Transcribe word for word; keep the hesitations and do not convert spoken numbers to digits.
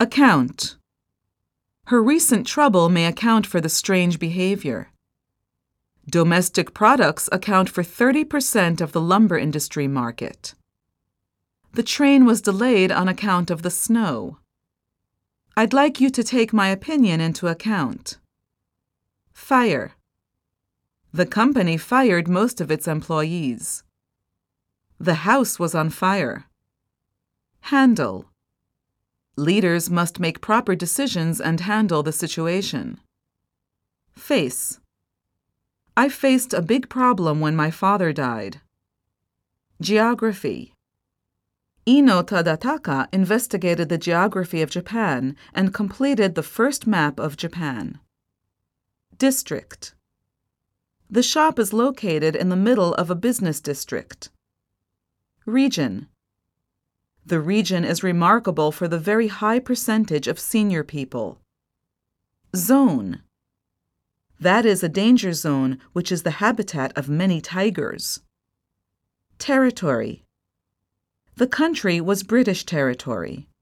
Account. Her recent trouble may account for the strange behavior. Domestic products account for thirty percent of the lumber industry market. The train was delayed on account of the snow. I'd like you to take my opinion into account. Fire. The company fired most of its employees. The house was on fire. Handle. Leaders must make proper decisions and handle the situation. Face. I faced a big problem when my father died. Geography. Ino Tadataka investigated the geography of Japan and completed the first map of Japan. District. The shop is located in the middle of a business district. Region. The region is remarkable for the very high percentage of senior people. Zone. That is a danger zone which is the habitat of many tigers. Territory. The country was British territory.